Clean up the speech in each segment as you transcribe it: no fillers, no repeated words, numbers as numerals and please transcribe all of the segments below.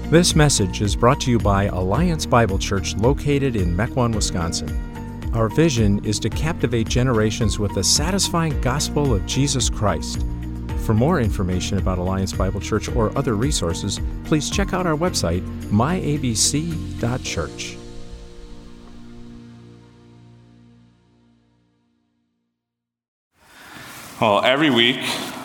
This message is brought to you by Alliance Bible Church located in Mequon, Wisconsin. Our vision is to captivate generations with the satisfying gospel of Jesus Christ. For more information about Alliance Bible Church or other resources, please check out our website, myabc.church. Well, every week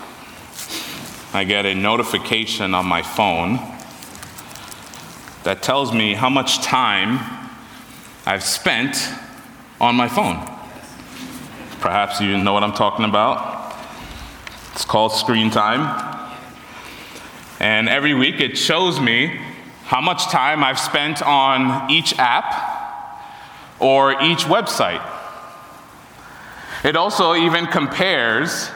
I get a notification on my phone that tells me how much time I've spent on my phone. Perhaps you know what I'm talking about. It's called screen time. And every week it shows me how much time I've spent on each app or each website. It also even compares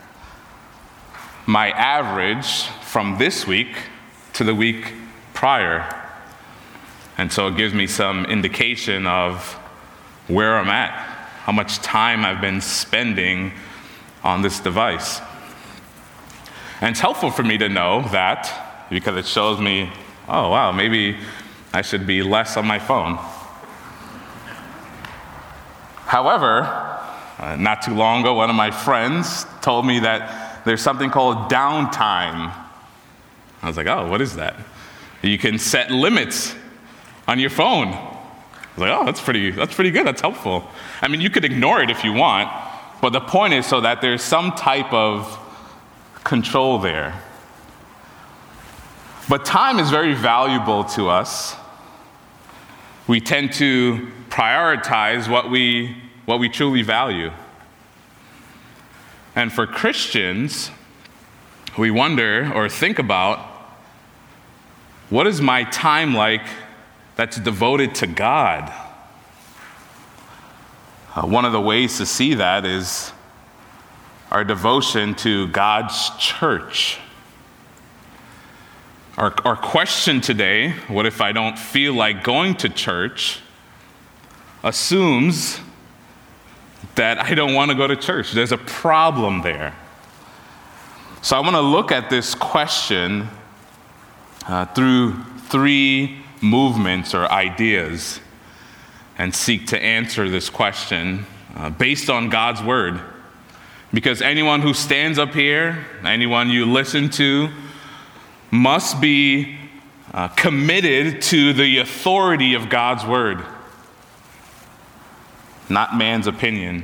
my average from this week to the week prior. And so it gives me some indication of where I'm at, how much time I've been spending on this device. And it's helpful for me to know that because it shows me, oh wow, maybe I should be less on my phone. However, not too long ago, one of my friends told me that there's something called downtime. I was like, oh, what is that? You can set limits on your phone. I was like, oh, that's pretty good, that's helpful. I mean, you could ignore it if you want, but the point is so that there's some type of control there. But time is very valuable to us. We tend to prioritize what we truly value. And for Christians, we wonder or think about, what is my time like that's devoted to God? One of the ways to see that is our devotion to God's church. Our question today, what if I don't feel like going to church, assumes that I don't want to go to church. There's a problem there. So I want to look at this question through three movements or ideas and seek to answer this question based on God's word. Because anyone who stands up here, anyone you listen to, must be committed to the authority of God's word, not man's opinion.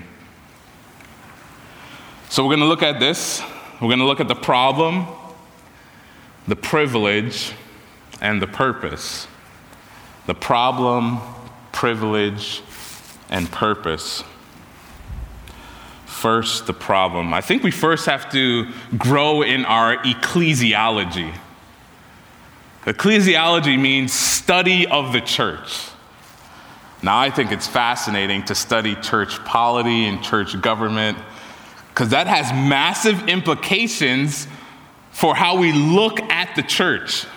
So we're going to look at this. We're going to look at the problem, the privilege, and the purpose. The problem, privilege, and purpose. First, the problem. I think we first have to grow in our ecclesiology. Ecclesiology means study of the church. Now, I think it's fascinating to study church polity and church government because that has massive implications for how we look at the church.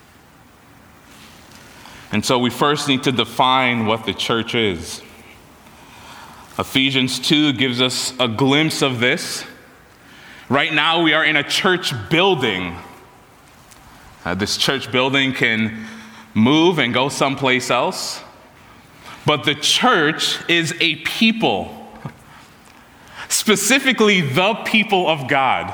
And so we first need to define what the church is. Ephesians 2 gives us a glimpse of this. Right now we are in a church building. This church building can move and go someplace else. But the church is a people, specifically the people of God.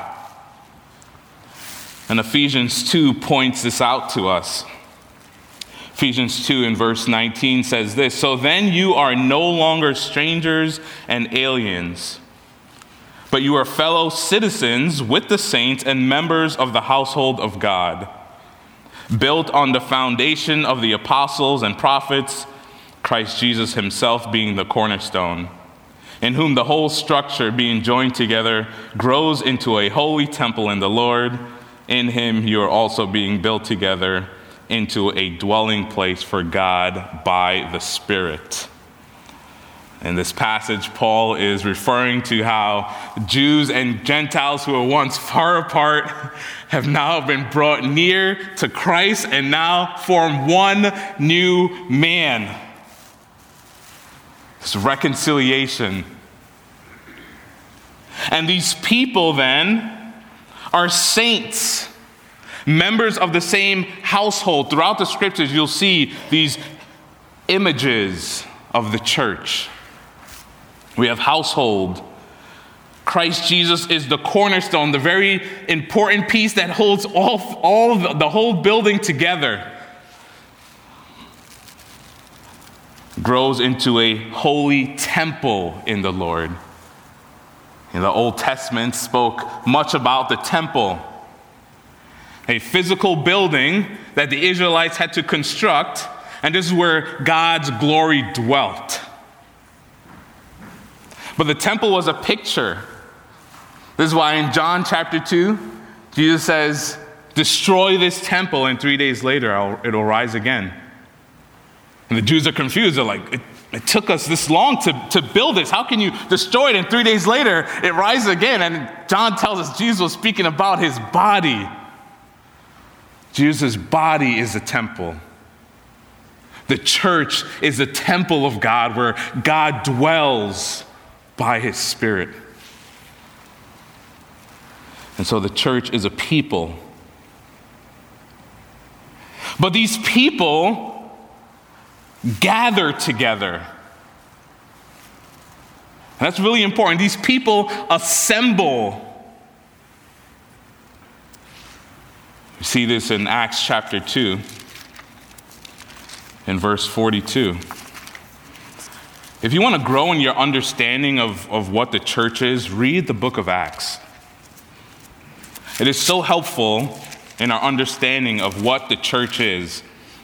And Ephesians 2 points this out to us. Ephesians 2 in verse 19 says this, "So then you are no longer strangers and aliens, but you are fellow citizens with the saints and members of the household of God, built on the foundation of the apostles and prophets, Christ Jesus himself being the cornerstone, in whom the whole structure being joined together grows into a holy temple in the Lord. In him you are also being built together into a dwelling place for God by the Spirit." In this passage, Paul is referring to how Jews and Gentiles who were once far apart have now been brought near to Christ and now form one new man. This reconciliation. And these people then are saints. members of the same household. Throughout the scriptures, you'll see these images of the church. We have household. Christ Jesus is the cornerstone, the very important piece that holds the whole building together. Grows into a holy temple in the Lord. In the Old Testament spoke much about the temple, a physical building that the Israelites had to construct, and this is where God's glory dwelt. But the temple was a picture. This is why in John chapter 2, Jesus says, destroy this temple, and 3 days later it'll rise again. And the Jews are confused. They're like, it took us this long to build this. How can you destroy it and 3 days later it rises again? And John tells us Jesus was speaking about his body. Jesus' body is the temple. The church is the temple of God where God dwells by his Spirit. And so the church is a people. But these people gather together. And that's really important. These people assemble. We see this in Acts chapter 2, in verse 42. If you want to grow in your understanding of what the church is, read the book of Acts. It is so helpful in our understanding of what the church is.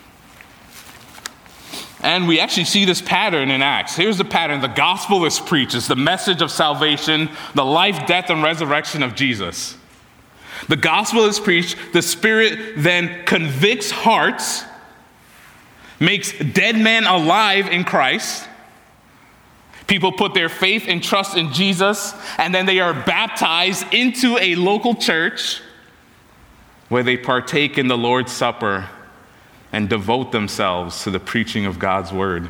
And we actually see this pattern in Acts. Here's the pattern. The gospel is preached. It's the message of salvation, the life, death, and resurrection of Jesus. The gospel is preached. The Spirit then convicts hearts, makes dead men alive in Christ. People put their faith and trust in Jesus, and then they are baptized into a local church where they partake in the Lord's Supper and devote themselves to the preaching of God's word.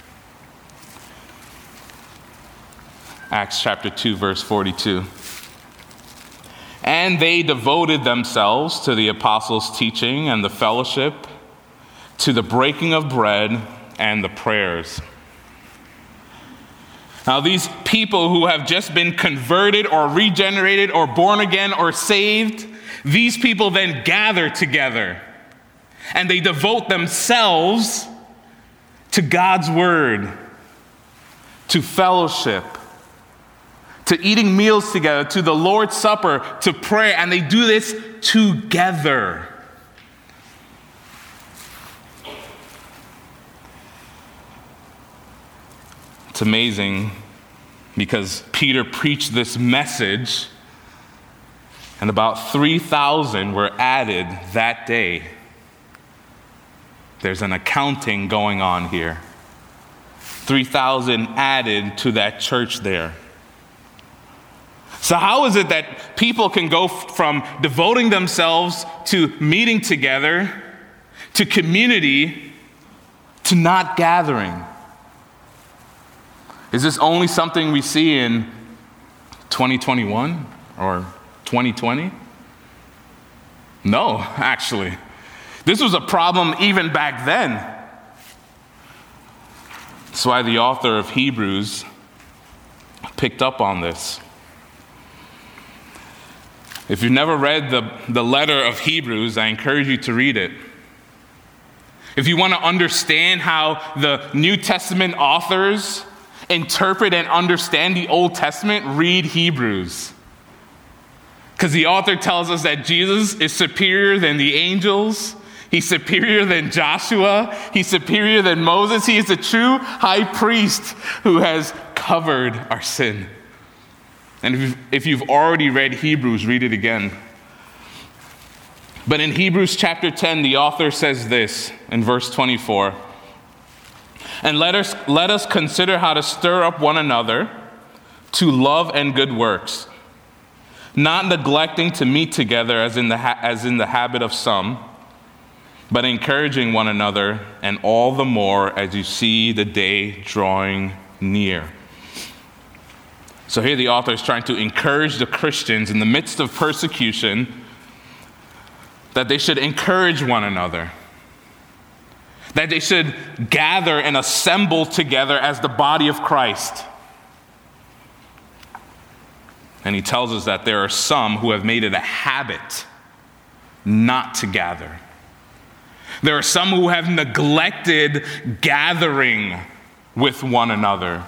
Acts chapter 2, verse 42. And they devoted themselves to the apostles' teaching and the fellowship, to the breaking of bread and the prayers. Now, these people who have just been converted or regenerated or born again or saved, these people then gather together and they devote themselves to God's word, to fellowship, to eating meals together, to the Lord's Supper, to prayer, and they do this together. It's amazing because Peter preached this message and about 3,000 were added that day. There's an accounting going on here. 3,000 added to that church there. So how is it that people can go from devoting themselves to meeting together, to community, to not gathering? Is this only something we see in 2021 or 2020? No, actually. This was a problem even back then. That's why the author of Hebrews picked up on this. If you've never read the letter of Hebrews, I encourage you to read it. If you want to understand how the New Testament authors interpret and understand the Old Testament, read Hebrews. Because the author tells us that Jesus is superior than the angels. He's superior than Joshua. He's superior than Moses. He is the true high priest who has covered our sin. And if you've already read Hebrews, read it again. But in Hebrews chapter 10, the author says this in verse 24. And let us consider how to stir up one another to love and good works, not neglecting to meet together as in the habit of some, but encouraging one another, and all the more as you see the day drawing near. So here the author is trying to encourage the Christians in the midst of persecution that they should encourage one another, that they should gather and assemble together as the body of Christ. And he tells us that there are some who have made it a habit not to gather. There are some who have neglected gathering with one another.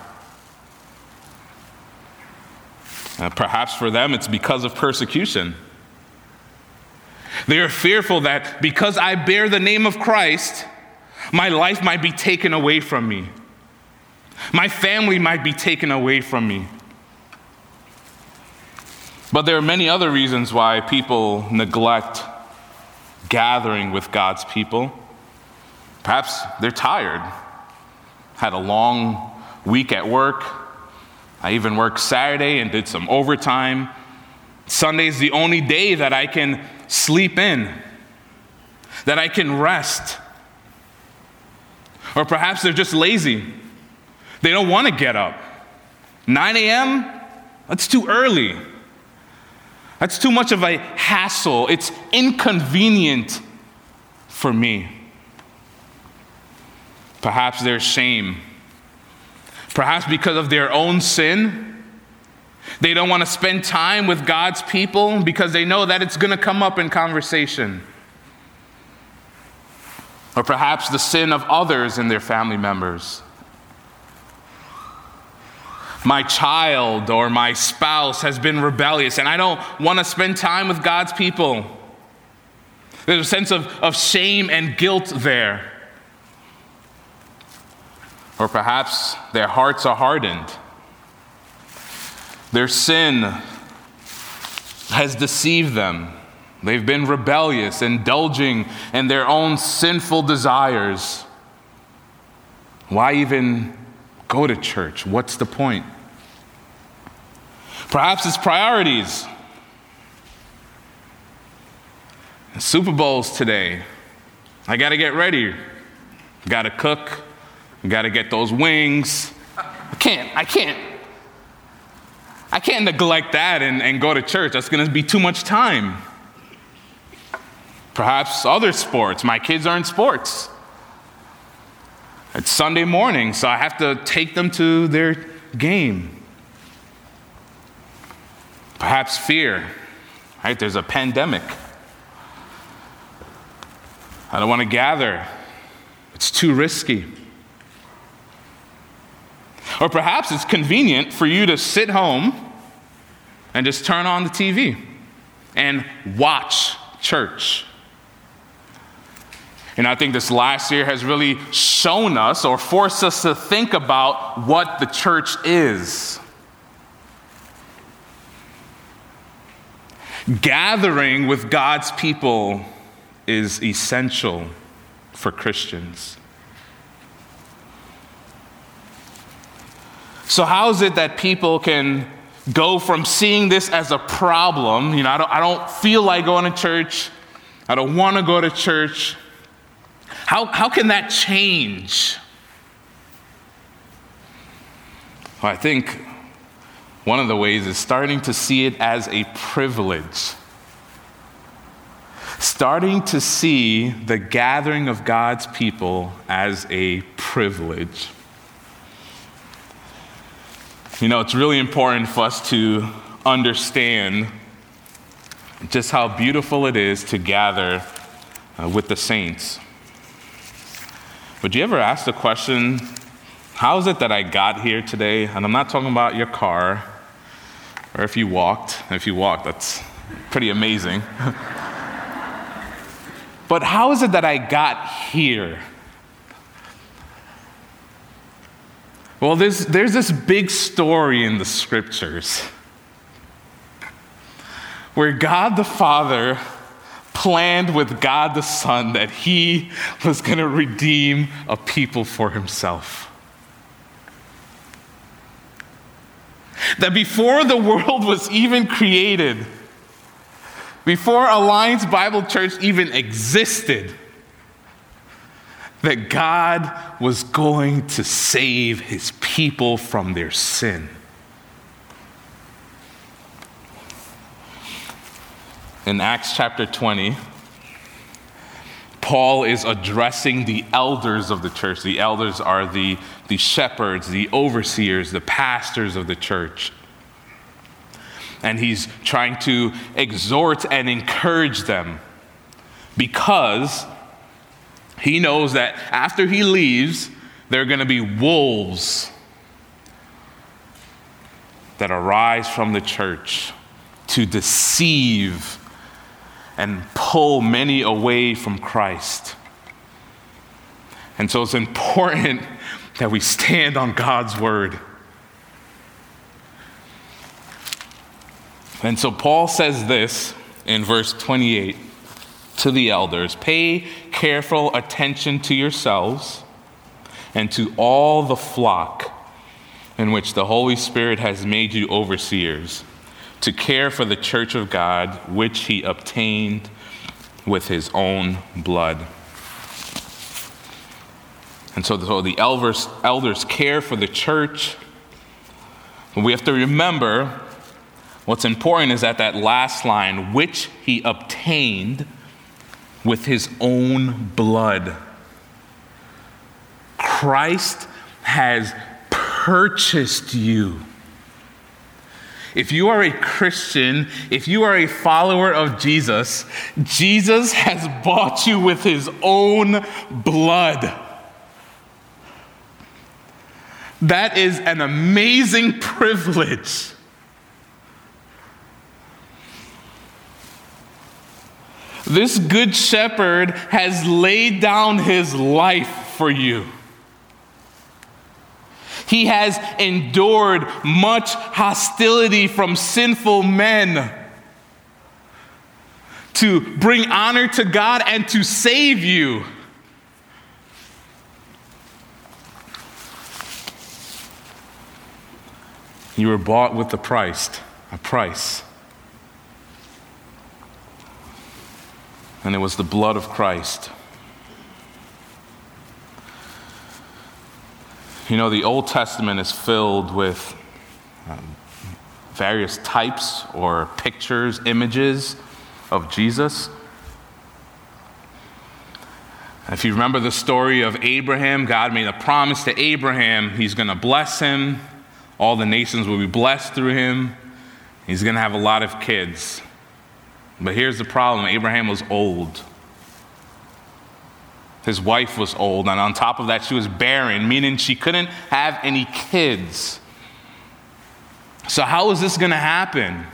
Perhaps for them it's because of persecution. They are fearful that because I bear the name of Christ, my life might be taken away from me. My family might be taken away from me. But there are many other reasons why people neglect gathering with God's people. Perhaps they're tired. Had a long week at work. I even worked Saturday and did some overtime. Sunday's the only day that I can sleep in, that I can rest. Or perhaps they're just lazy. They don't want to get up. 9 a.m., that's too early. That's too much of a hassle. It's inconvenient for me. Perhaps there's shame. Perhaps because of their own sin, they don't want to spend time with God's people because they know that it's going to come up in conversation. Or perhaps the sin of others and their family members. My child or my spouse has been rebellious and I don't want to spend time with God's people. There's a sense of shame and guilt there. Or perhaps their hearts are hardened. Their sin has deceived them. They've been rebellious, indulging in their own sinful desires. Why even go to church? What's the point? Perhaps it's priorities. Super Bowl's today. I got to get ready. Got to cook. Got to get those wings. I can't neglect that and go to church. That's going to be too much time. Perhaps other sports. My kids are in sports. It's Sunday morning, so I have to take them to their game. Perhaps fear. Right? There's a pandemic. I don't want to gather. It's too risky. Or perhaps it's convenient for you to sit home and just turn on the TV and watch church. And I think this last year has really shown us or forced us to think about what the church is. Gathering with God's people is essential for Christians. So how is it that people can go from seeing this as a problem, I don't feel like going to church, I don't want to go to church. How can that change? Well, I think one of the ways is starting to see it as a privilege. Starting to see the gathering of God's people as a privilege. It's really important for us to understand just how beautiful it is to gather with the saints. Would you ever ask the question, how is it that I got here today? And I'm not talking about your car, or if you walked. If you walked, that's pretty amazing. But how is it that I got here? Well, there's this big story in the scriptures where God the Father planned with God the Son that he was going to redeem a people for himself. That before the world was even created, before Alliance Bible Church even existed, that God was going to save his people from their sin. In Acts chapter 20, Paul is addressing the elders of the church. The elders are the shepherds, the overseers, the pastors of the church. And he's trying to exhort and encourage them because he knows that after he leaves, there are going to be wolves that arise from the church to deceive and pull many away from Christ. And so it's important that we stand on God's word. And so Paul says this in verse 28 to the elders: pay careful attention to yourselves and to all the flock in which the Holy Spirit has made you overseers, to care for the church of God, which he obtained with his own blood. And so the elders care for the church. We have to remember what's important is that last line, which he obtained with his own blood. Christ has purchased you. If you are a Christian, if you are a follower of Jesus, Jesus has bought you with his own blood. That is an amazing privilege. This good shepherd has laid down his life for you. He has endured much hostility from sinful men to bring honor to God and to save you. You were bought with a price. And it was the blood of Christ. You know, the Old Testament is filled with various types or pictures, images of Jesus. If you remember the story of Abraham, God made a promise to Abraham. He's going to bless him. All the nations will be blessed through him. He's going to have a lot of kids. But here's the problem. Abraham was old. His wife was old, and on top of that, she was barren, meaning she couldn't have any kids. So how is this going to happen?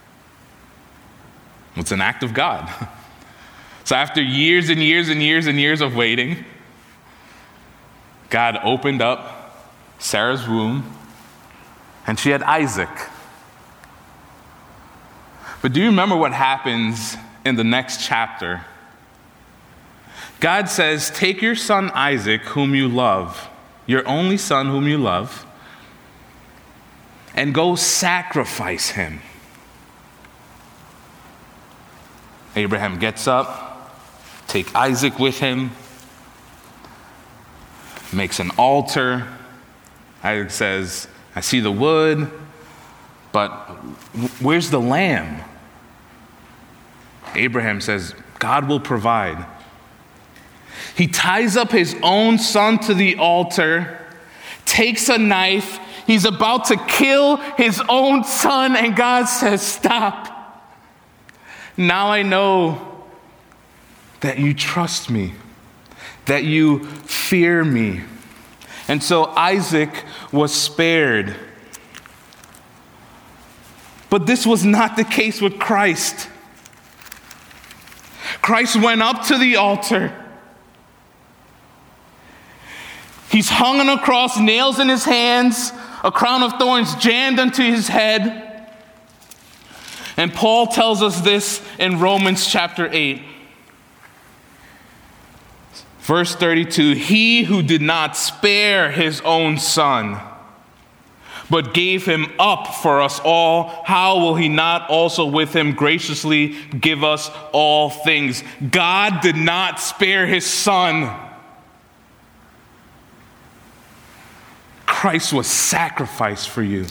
It's an act of God. So after years and years and years and years of waiting, God opened up Sarah's womb, and she had Isaac. But do you remember what happens in the next chapter? God says, take your son Isaac, whom you love, your only son whom you love, and go sacrifice him. Abraham gets up, takes Isaac with him, makes an altar. Isaac says, I see the wood, but where's the lamb? Abraham says, God will provide. He ties up his own son to the altar, takes a knife, he's about to kill his own son, and God says, stop. Now I know that you trust me, that you fear me. And so Isaac was spared. But this was not the case with Christ. Christ went up to the altar. He's hung on a cross, nails in his hands, a crown of thorns jammed onto his head. And Paul tells us this in Romans chapter 8. Verse 32, he who did not spare his own son, but gave him up for us all, how will he not also with him graciously give us all things? God did not spare his son. Christ was sacrificed for you.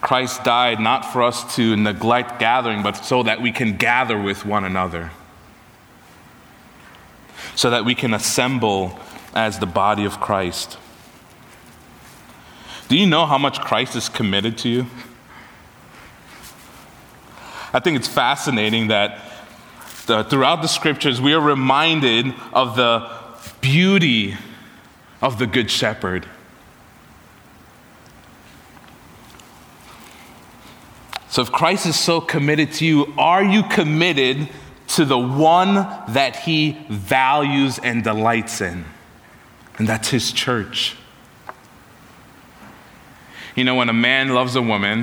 Christ died not for us to neglect gathering, but so that we can gather with one another, so that we can assemble as the body of Christ. Do you know how much Christ is committed to you? I think it's fascinating that throughout the scriptures, we are reminded of the beauty of the Good Shepherd. So if Christ is so committed to you, are you committed to the one that he values and delights in? And that's his church. You know, when a man loves a woman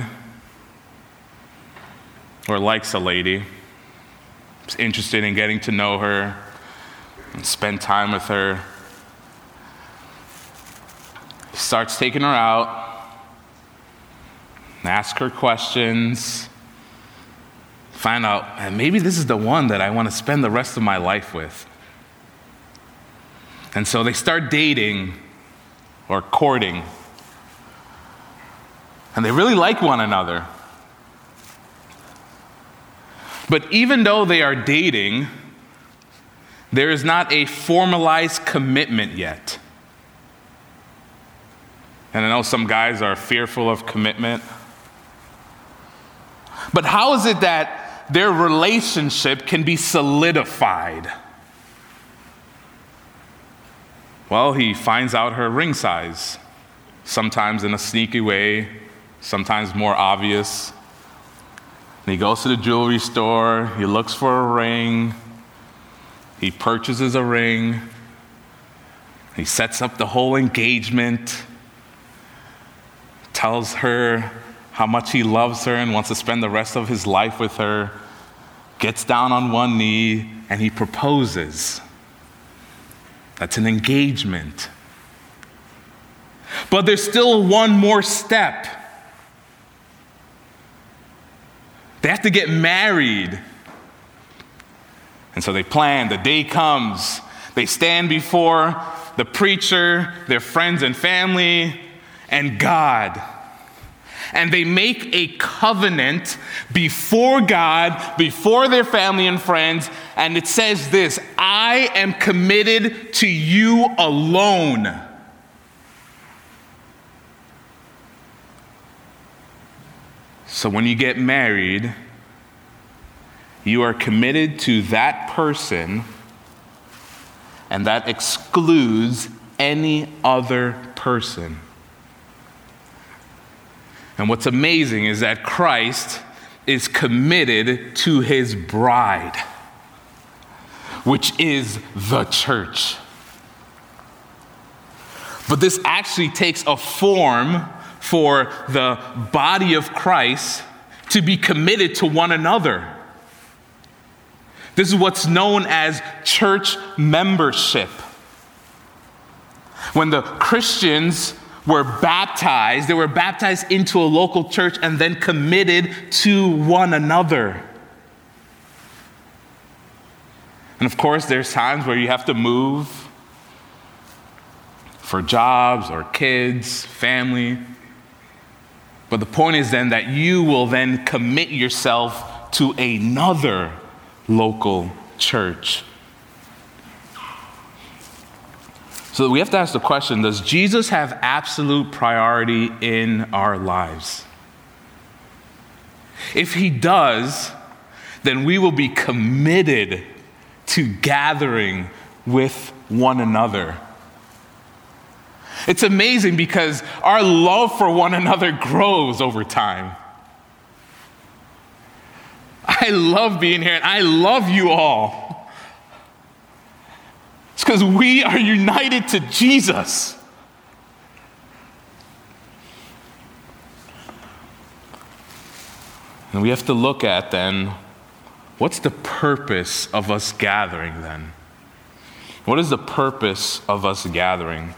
or likes a lady, is interested in getting to know her and spend time with her, he starts taking her out, ask her questions, find out, maybe this is the one that I want to spend the rest of my life with. And so they start dating or courting. And they really like one another. But even though they are dating, there is not a formalized commitment yet. And I know some guys are fearful of commitment. But how is it that their relationship can be solidified? Well, he finds out her ring size, sometimes in a sneaky way, sometimes more obvious. And he goes to the jewelry store, he looks for a ring, he purchases a ring, he sets up the whole engagement, tells her how much he loves her and wants to spend the rest of his life with her, gets down on one knee, and he proposes. That's an engagement. But there's still one more step. They have to get married. And so they plan, the day comes, they stand before the preacher, their friends and family, and God. And they make a covenant before God, before their family and friends, and it says this: I am committed to you alone. So when you get married, you are committed to that person, and that excludes any other person. And what's amazing is that Christ is committed to his bride, which is the church. But this actually takes a form for the body of Christ to be committed to one another. This is what's known as church membership. When the Christians were baptized, they were baptized into a local church and then committed to one another. And of course, there's times where you have to move for jobs or kids, family. But the point is then that you will then commit yourself to another local church. So we have to ask the question, does Jesus have absolute priority in our lives? If he does, then we will be committed to gathering with one another. It's amazing because our love for one another grows over time. I love being here and I love you all. It's because we are united to Jesus. And we have to look at then, what's the purpose of us gathering then? What is the purpose of us gathering?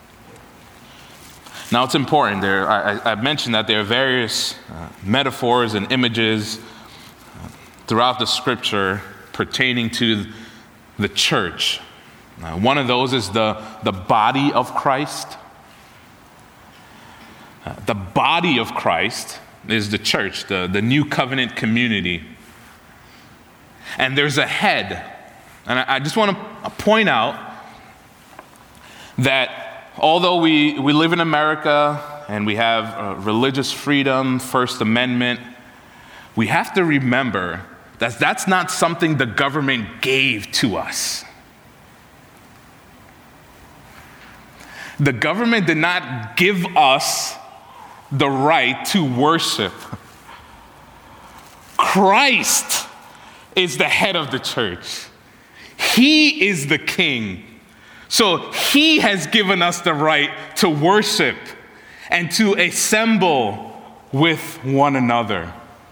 Now it's important. I mentioned that there are various metaphors and images throughout the scripture pertaining to the church. One of those is the body of Christ. The body of Christ is the church, the new covenant community. And there's a head. And I just want to point out that although we live in America and we have religious freedom, First Amendment, we have to remember that that's not something the government gave to us. The government did not give us the right to worship. Christ is the head of the church. He is the king. So he has given us the right to worship and to assemble with one another.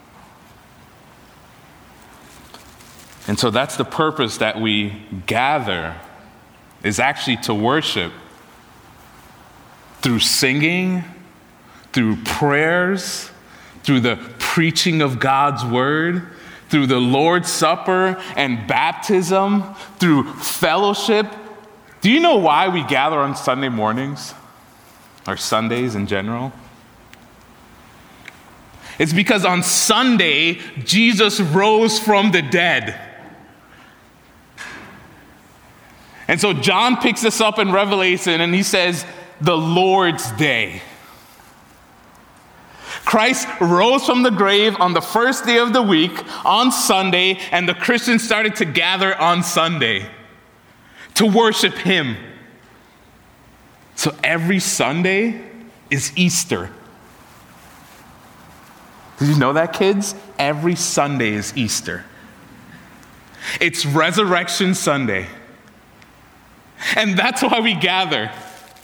And so that's the purpose that we gather, is actually to worship through singing, through prayers, through the preaching of God's word, through the Lord's Supper and baptism, through fellowship. Do you know why we gather on Sunday mornings, or Sundays in general? It's because on Sunday, Jesus rose from the dead. And so John picks this up in Revelation and he says, the Lord's Day. Christ rose from the grave on the first day of the week, on Sunday, and the Christians started to gather on Sunday to worship him. So every Sunday is Easter. Did you know that, kids? Every Sunday is Easter. It's Resurrection Sunday. And that's why we gather.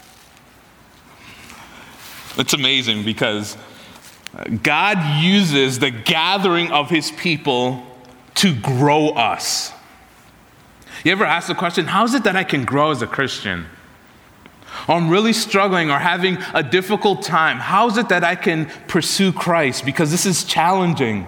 It's amazing because God uses the gathering of his people to grow us. You ever ask the question, how is it that I can grow as a Christian? Or I'm really struggling or having a difficult time. How is it that I can pursue Christ? Because this is challenging.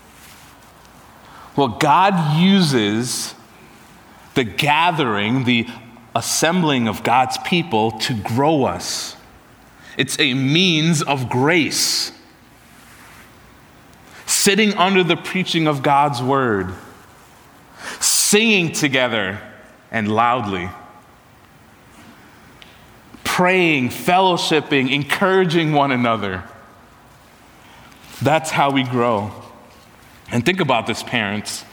Well, God uses the gathering, the assembling of God's people to grow us. It's a means of grace. Sitting under the preaching of God's word, singing together and loudly, praying, fellowshipping, encouraging one another. That's how we grow. And think about this, parents.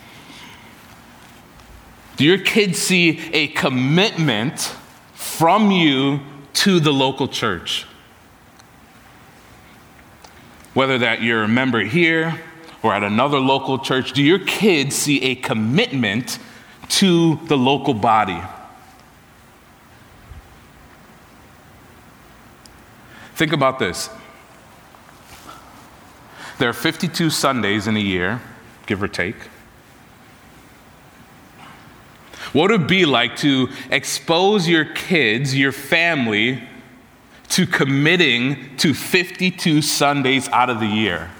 Do your kids see a commitment from you to the local church? Whether that you're a member here or at another local church, do your kids see a commitment to the local body? Think about this. There are 52 Sundays in a year, give or take. What would it be like to expose your kids, your family, to committing to 52 Sundays out of the year?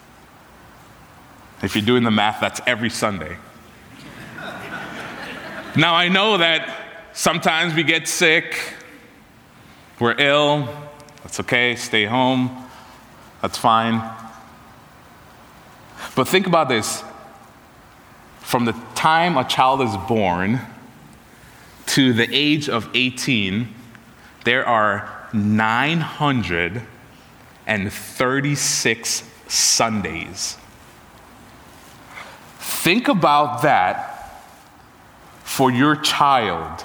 If you're doing the math, that's every Sunday. Now, I know that sometimes we get sick, we're ill, that's okay, stay home, that's fine. But think about this. From the time a child is born to the age of 18, there are 936 Sundays. Think about that for your child.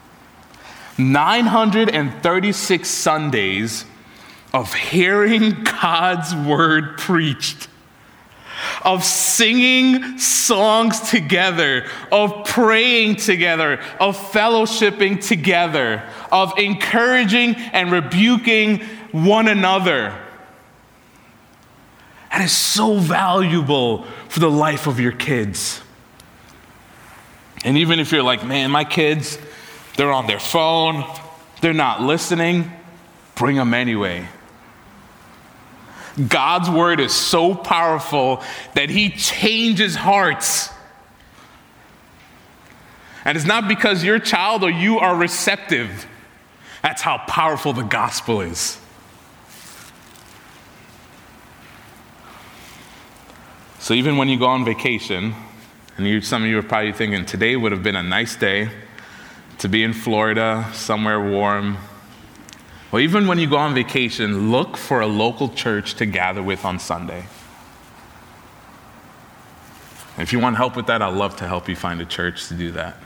936 Sundays of hearing God's word preached, of singing songs together, of praying together, of fellowshipping together, of encouraging and rebuking one another. That is so valuable for the life of your kids. And even if you're like, man, my kids, they're on their phone, they're not listening, bring them anyway. God's word is so powerful that he changes hearts. And it's not because your child or you are receptive. That's how powerful the gospel is. So even when you go on vacation, and some of you are probably thinking, today would have been a nice day to be in Florida, somewhere warm. Well, even when you go on vacation, look for a local church to gather with on Sunday. If you want help with that, I'd love to help you find a church to do that.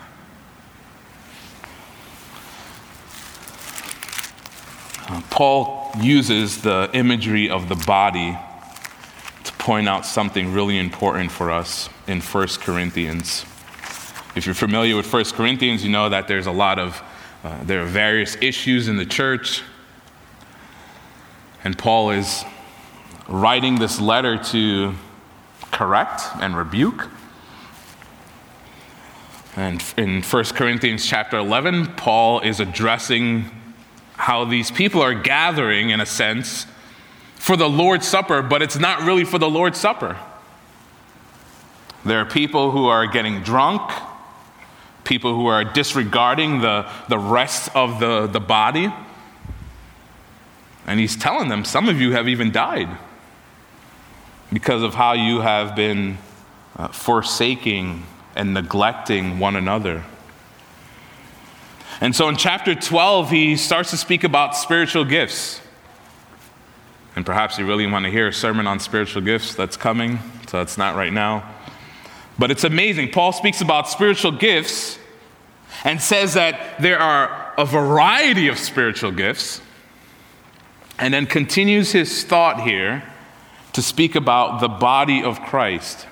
Paul uses the imagery of the body to point out something really important for us in 1 Corinthians. If you're familiar with 1 Corinthians, you know that there are various issues in the church. And Paul is writing this letter to correct and rebuke. And in 1 Corinthians chapter 11, Paul is addressing how these people are gathering, in a sense, for the Lord's Supper, but it's not really for the Lord's Supper. There are people who are getting drunk, people who are disregarding the rest of the body. And he's telling them, some of you have even died because of how you have been forsaking and neglecting one another. And so in chapter 12, he starts to speak about spiritual gifts. And perhaps you really want to hear a sermon on spiritual gifts that's coming, so it's not right now. But it's amazing. Paul speaks about spiritual gifts and says that there are a variety of spiritual gifts, and then continues his thought here to speak about the body of Christ.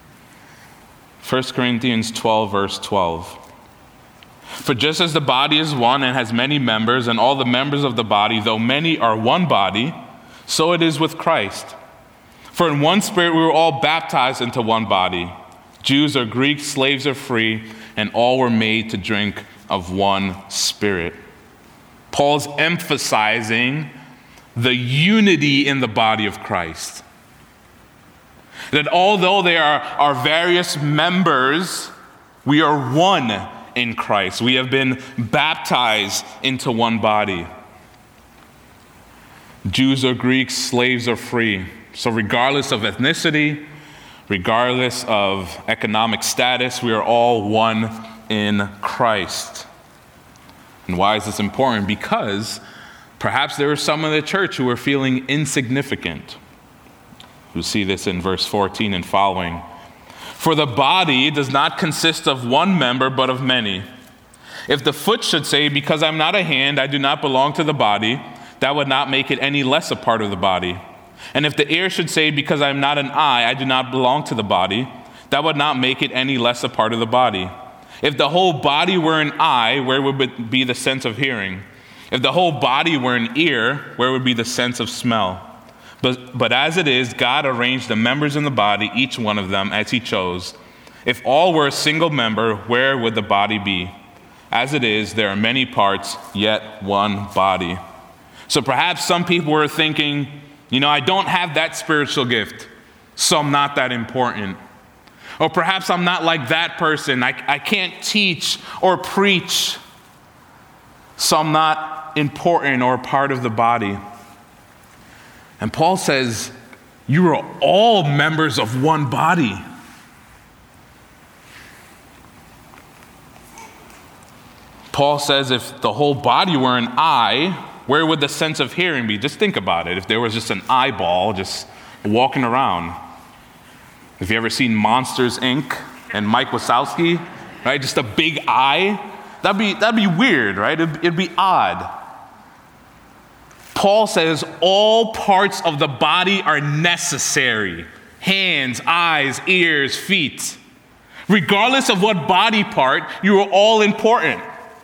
1 Corinthians 12, verse 12. For just as the body is one and has many members, and all the members of the body, though many, are one body, so it is with Christ. For in one Spirit we were all baptized into one body. Jews or Greeks, slaves or free, and all were made to drink of one Spirit. Paul's emphasizing the unity in the body of Christ. That although there are various members, we are one in Christ. We have been baptized into one body. Jews or Greeks, slaves or free. So regardless of ethnicity, regardless of economic status, we are all one in Christ. And why is this important? Because perhaps there were some in the church who were feeling insignificant. You see this in verse 14 and following. For the body does not consist of one member, but of many. If the foot should say, because I'm not a hand, I do not belong to the body, that would not make it any less a part of the body. And if the ear should say, because I'm not an eye, I do not belong to the body, that would not make it any less a part of the body. If the whole body were an eye, where would be the sense of hearing? If the whole body were an ear, where would be the sense of smell? But as it is, God arranged the members in the body, each one of them, as he chose. If all were a single member, where would the body be? As it is, there are many parts, yet one body. So perhaps some people were thinking, I don't have that spiritual gift, so I'm not that important. Or perhaps I'm not like that person. I can't teach or preach, so I'm not important or part of the body. And Paul says, you are all members of one body. Paul says if the whole body were an eye, where would the sense of hearing be? Just think about it. If there was just an eyeball just walking around. Have you ever seen Monsters, Inc. and Mike Wazowski? Right? Just a big eye. That'd be weird, right? It'd be odd. Paul says all parts of the body are necessary. Hands, eyes, ears, feet. Regardless of what body part, you are all important.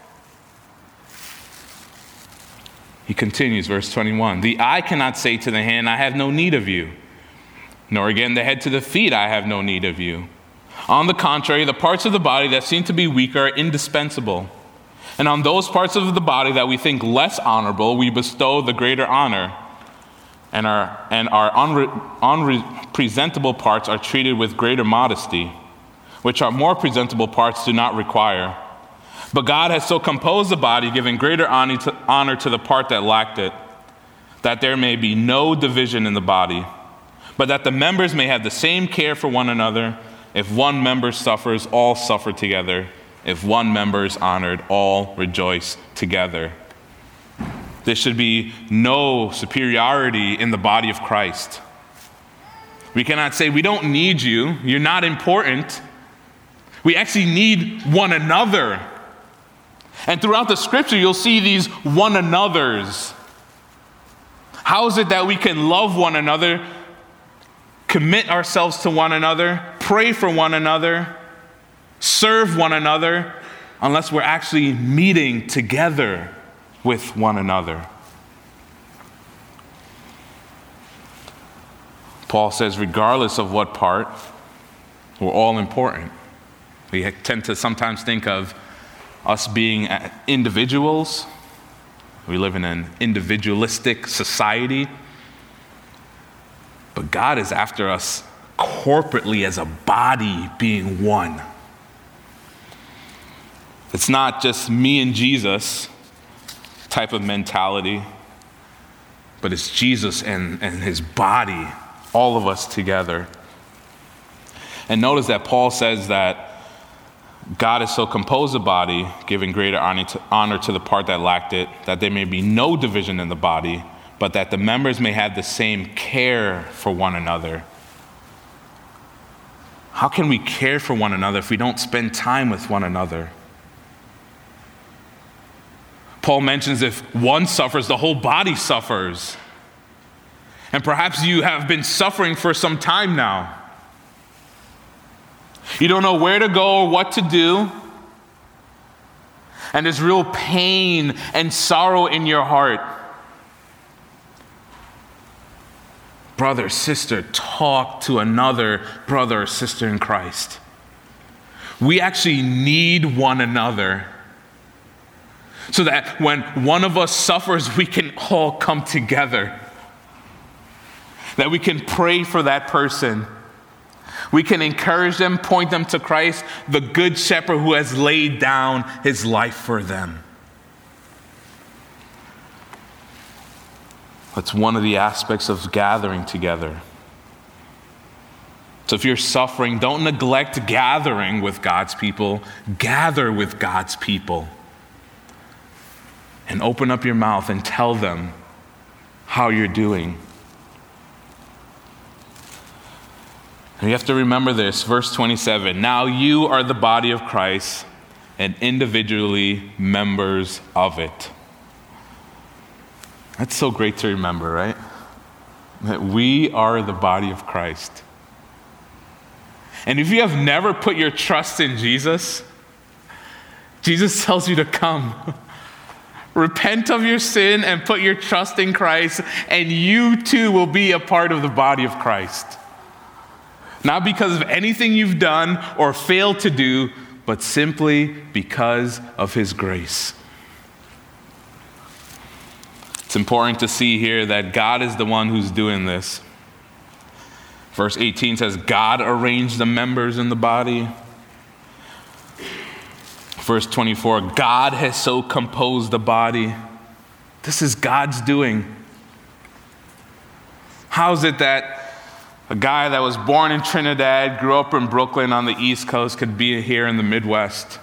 He continues, verse 21. The eye cannot say to the hand, I have no need of you. Nor again the head to the feet, I have no need of you. On the contrary, the parts of the body that seem to be weaker are indispensable. And on those parts of the body that we think less honorable, we bestow the greater honor. And our unpresentable parts are treated with greater modesty, which our more presentable parts do not require. But God has so composed the body, giving greater honor to the part that lacked it, that there may be no division in the body, but that the members may have the same care for one another. If one member suffers, all suffer together. If one member is honored, all rejoice together. There should be no superiority in the body of Christ. We cannot say, we don't need you, you're not important. We actually need one another. And throughout the scripture, you'll see these one another's. How is it that we can love one another, commit ourselves to one another, pray for one another, serve one another, unless we're actually meeting together with one another? Paul says, regardless of what part, we're all important. We tend to sometimes think of us being individuals. We live in an individualistic society. But God is after us corporately as a body being one. It's not just me and Jesus type of mentality, but it's Jesus and his body, all of us together. And notice that Paul says that God has so composed the body, giving greater honor to the part that lacked it, that there may be no division in the body, but that the members may have the same care for one another. How can we care for one another if we don't spend time with one another? Paul mentions if one suffers, the whole body suffers. And perhaps you have been suffering for some time now. You don't know where to go or what to do. And there's real pain and sorrow in your heart. Brother, sister, talk to another brother or sister in Christ. We actually need one another so that when one of us suffers, we can all come together. That we can pray for that person. We can encourage them, point them to Christ, the good shepherd who has laid down his life for them. That's one of the aspects of gathering together. So if you're suffering, don't neglect gathering with God's people. Gather with God's people. And open up your mouth and tell them how you're doing. And you have to remember this, verse 27. Now you are the body of Christ and individually members of it. That's so great to remember, right? That we are the body of Christ. And if you have never put your trust in Jesus, Jesus tells you to come. Repent of your sin and put your trust in Christ, and you too will be a part of the body of Christ. Not because of anything you've done or failed to do, but simply because of his grace. It's important to see here that God is the one who's doing this. Verse 18 says, God arranged the members in the body. Verse 24, God has so composed the body. This is God's doing. How is it that a guy that was born in Trinidad, grew up in Brooklyn on the East Coast, could be here in the Midwest?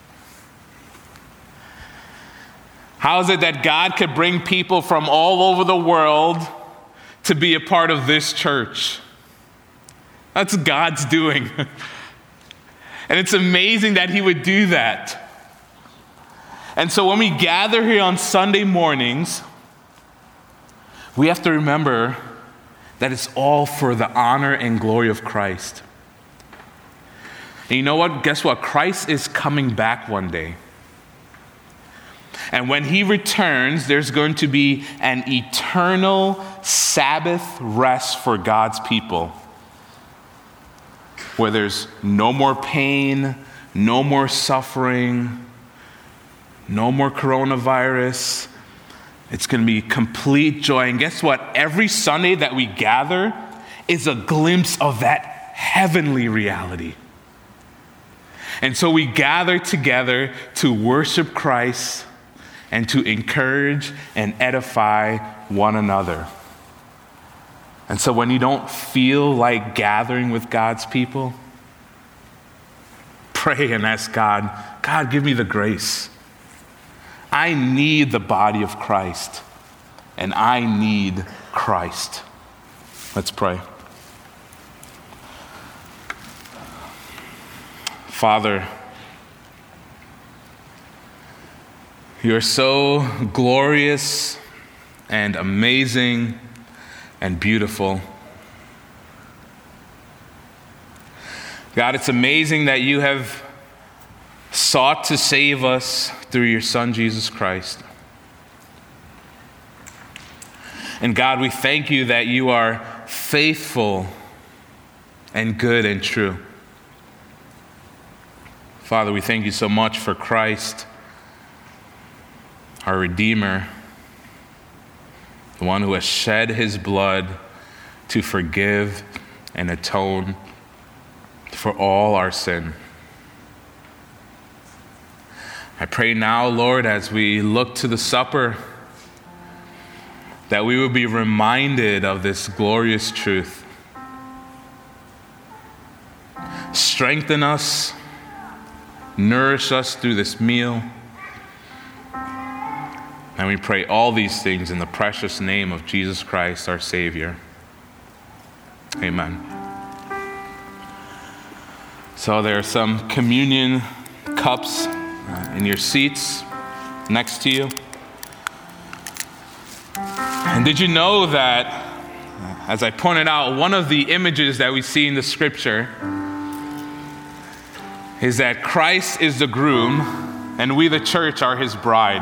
How is it that God could bring people from all over the world to be a part of this church? That's God's doing. And it's amazing that he would do that. And so when we gather here on Sunday mornings, we have to remember that it's all for the honor and glory of Christ. And you know what? Guess what? Christ is coming back one day. And when he returns, there's going to be an eternal Sabbath rest for God's people, where there's no more pain, no more suffering, no more coronavirus. It's going to be complete joy. And guess what? Every Sunday that we gather is a glimpse of that heavenly reality. And so we gather together to worship Christ and to encourage and edify one another. And so when you don't feel like gathering with God's people, pray and ask God, God, give me the grace. I need the body of Christ, and I need Christ. Let's pray. Father, you're so glorious and amazing and beautiful. God, it's amazing that you have sought to save us through your Son, Jesus Christ. And God, we thank you that you are faithful and good and true. Father, we thank you so much for Christ, our Redeemer, the one who has shed his blood to forgive and atone for all our sin. I pray now, Lord, as we look to the supper, that we will be reminded of this glorious truth. Strengthen us, nourish us through this meal. And we pray all these things in the precious name of Jesus Christ, our Savior. Amen. So there are some communion cups in your seats next to you. And did you know that, as I pointed out, one of the images that we see in the scripture is that Christ is the groom and we, the church, are his bride.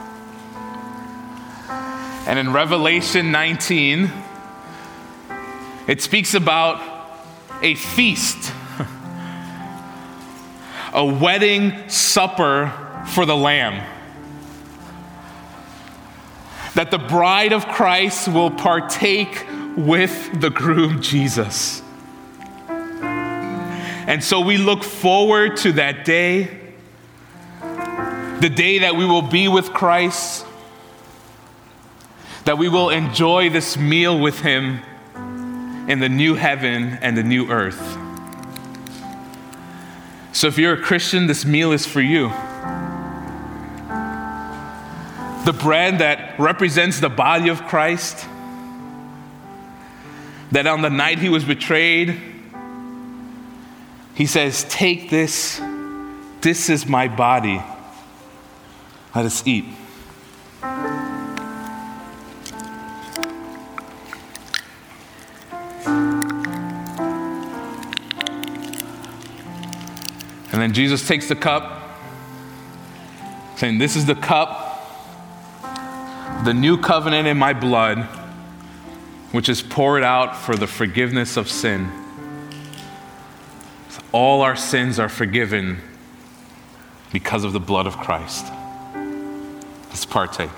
And in Revelation 19, it speaks about a feast, a wedding supper for the Lamb. That the bride of Christ will partake with the groom Jesus. And so we look forward to that day, the day that we will be with Christ, that we will enjoy this meal with him in the new heaven and the new earth. So if you're a Christian, this meal is for you. The bread that represents the body of Christ, that on the night he was betrayed, he says, take this, this is my body. Let us eat. And then Jesus takes the cup, saying, this is the cup, the new covenant in my blood, which is poured out for the forgiveness of sin. All our sins are forgiven because of the blood of Christ. Let's partake.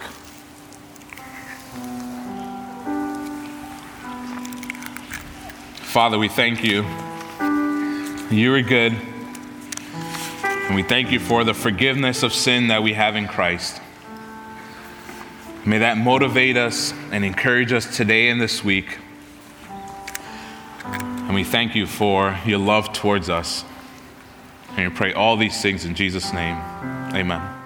Father, we thank you. You are good. And we thank you for the forgiveness of sin that we have in Christ. May that motivate us and encourage us today and this week. And we thank you for your love towards us. And we pray all these things in Jesus' name. Amen.